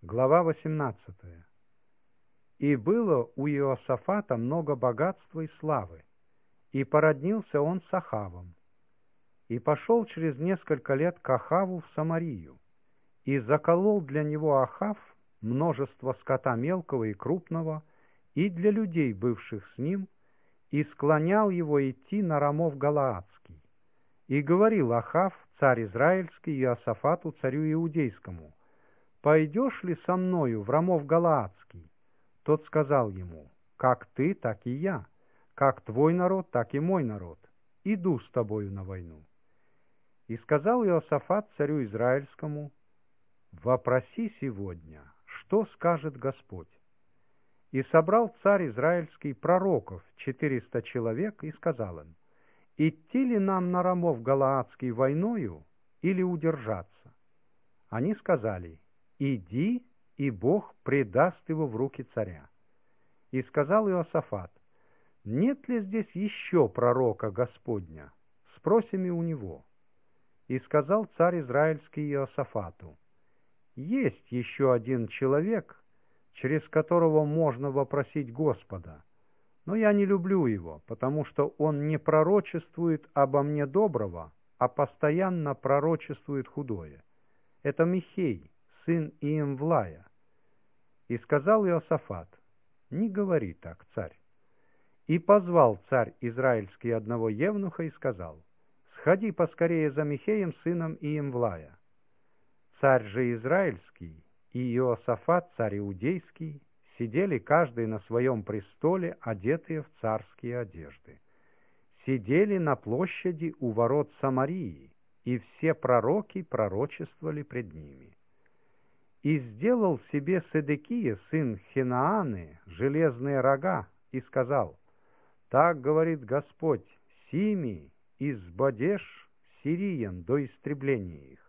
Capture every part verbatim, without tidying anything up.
Глава восемнадцатая. «И было у Иосафата много богатства и славы, и породнился он с Ахавом, и пошел через несколько лет к Ахаву в Самарию, и заколол для него Ахав множество скота мелкого и крупного, и для людей, бывших с ним, и склонял его идти на Рамов Галаадский. И говорил Ахав, царь Израильский, Иосафату, царю Иудейскому: «Пойдешь ли со мною в Рамов Галаадский?» Тот сказал ему: «Как ты, так и я, как твой народ, так и мой народ. Иду с тобою на войну». И сказал Иосафат царю Израильскому: «Вопроси сегодня, что скажет Господь». И собрал царь Израильский пророков четыреста человек и сказал им: «Идти ли нам на Рамов Галаадский войною или удержаться?» Они сказали: «Иди, и Бог предаст его в руки царя». И сказал Иосафат: «Нет ли здесь еще пророка Господня? Спросим и у него». И сказал царь Израильский Иосафату: «Есть еще один человек, через которого можно вопросить Господа, но я не люблю его, потому что он не пророчествует обо мне доброго, а постоянно пророчествует худое. Это Михей, сын Иемвлая». И сказал Иосафат: «Не говори так, царь». И позвал царь Израильский одного евнуха и сказал: «Сходи поскорее за Михеем, сыном Иемвлая». Царь же Израильский и Иосафат, царь Иудейский, сидели каждый на своем престоле, одетые в царские одежды. Сидели на площади у ворот Самарии, и все пророки пророчествовали пред ними. И сделал себе Седекия, сын Хинааны, железные рога, и сказал: «Так говорит Господь, сими избодешь сириян до истребления их».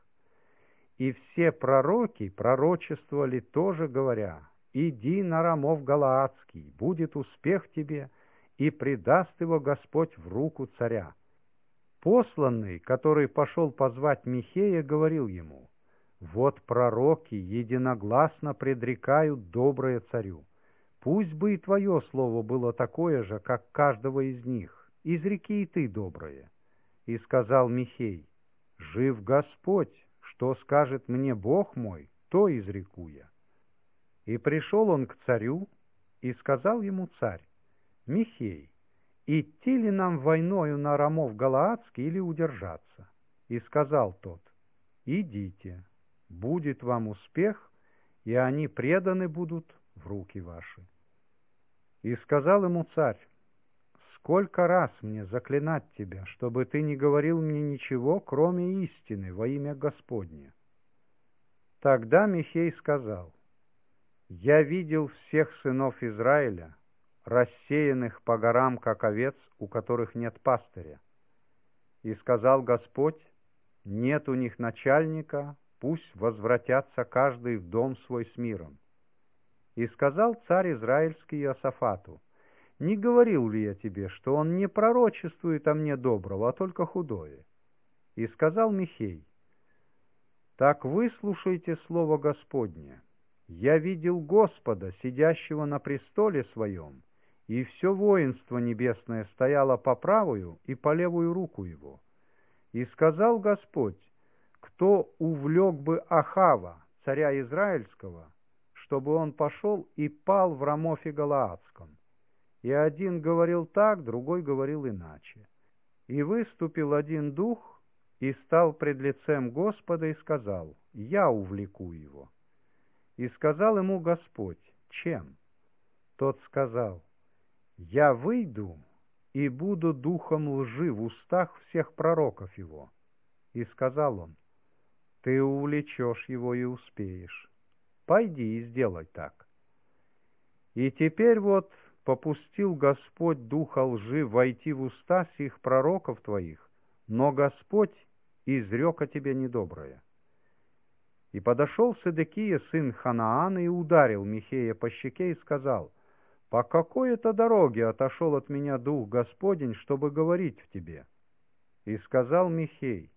И все пророки пророчествовали тоже, говоря: «Иди на Рамов Галаадский, будет успех тебе, и предаст его Господь в руку царя». Посланный, который пошел позвать Михея, говорил ему: «Вот пророки единогласно предрекают доброе царю. Пусть бы и твое слово было такое же, как каждого из них. Изреки и ты доброе». И сказал Михей: «Жив Господь, что скажет мне Бог мой, то изреку я». И пришел он к царю, и сказал ему царь: «Михей, идти ли нам войною на Рамов Галаадский или удержаться?» И сказал тот: «Идите, будет вам успех, и они преданы будут в руки ваши». И сказал ему царь: «Сколько раз мне заклинать тебя, чтобы ты не говорил мне ничего, кроме истины, во имя Господне?» Тогда Михей сказал: «Я видел всех сынов Израиля, рассеянных по горам, как овец, у которых нет пастыря. И сказал Господь: нет у них начальника, пусть возвратятся каждый в дом свой с миром». И сказал царь Израильский Иосафату: «Не говорил ли я тебе, что он не пророчествует о мне доброго, а только худое?» И сказал Михей: «Так выслушайте слово Господне. Я видел Господа, сидящего на престоле своем, и все воинство небесное стояло по правую и по левую руку его. И сказал Господь: кто увлек бы Ахава, царя Израильского, чтобы он пошел и пал в Рамофе Галаадском?» И один говорил так, другой говорил иначе. И выступил один дух, и стал пред лицем Господа, и сказал: «Я увлеку его». И сказал ему Господь: «Чем?» Тот сказал: «Я выйду и буду духом лжи в устах всех пророков его». И сказал он: «Ты увлечешь его и успеешь. Пойди и сделай так». И теперь вот попустил Господь духа лжи войти в уста сих пророков твоих, но Господь изрек о тебе недоброе». И подошел Седекия, сын Ханаана, и ударил Михея по щеке и сказал: «По какой-то дороге отошел от меня дух Господень, чтобы говорить в тебе?» И сказал Михей: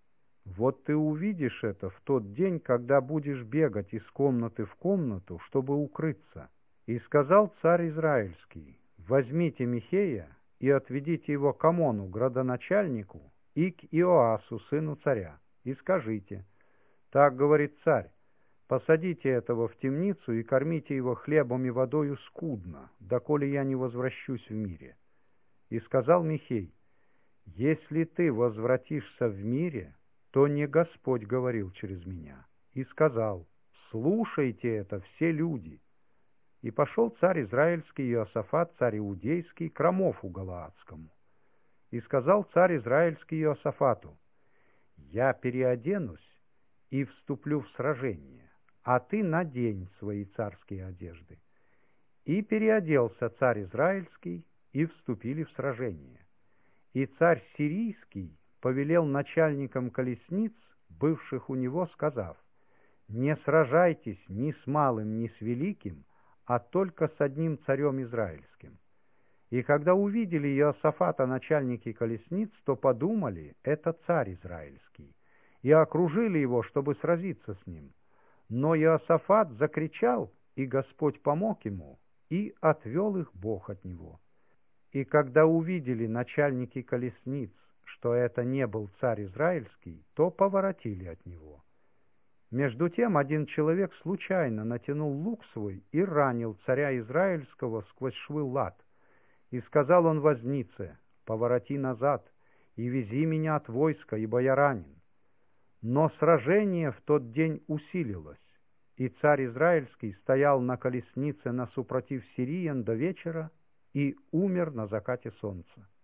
Вот ты увидишь это в тот день, когда будешь бегать из комнаты в комнату, чтобы укрыться. И сказал царь Израильский: возьмите Михея и отведите его к Амону, градоначальнику, и к Иоасу, сыну царя, и скажите: так говорит царь, посадите этого в темницу и кормите его хлебом и водою скудно, доколе я не возвращусь в мире. И сказал Михей: если ты возвратишься в мире, то не Господь говорил через меня. И сказал: слушайте это, все люди. И пошел царь Израильский Иосафат, царь Иудейский, к Рамофу Галаадскому. И сказал царь Израильский Иосафату: я переоденусь и вступлю в сражение, а ты надень свои царские одежды. И переоделся царь Израильский, и вступили в сражение. И царь Сирийский повелел начальникам колесниц, бывших у него, сказав: не сражайтесь ни с малым, ни с великим, а только с одним царем израильским. И когда увидели Иосафата начальники колесниц, то подумали: это царь израильский, и окружили его, чтобы сразиться с ним. Но Иосафат закричал, и Господь помог ему, и отвел их Бог от него. И когда увидели начальники колесниц, что это не был царь израильский, то поворотили от него. Между тем один человек случайно натянул лук свой и ранил царя израильского сквозь швы лад. И сказал он вознице: повороти назад и вези меня от войска, ибо я ранен. Но сражение в тот день усилилось, и царь израильский стоял на колеснице насупротив сириян до вечера и умер на закате солнца.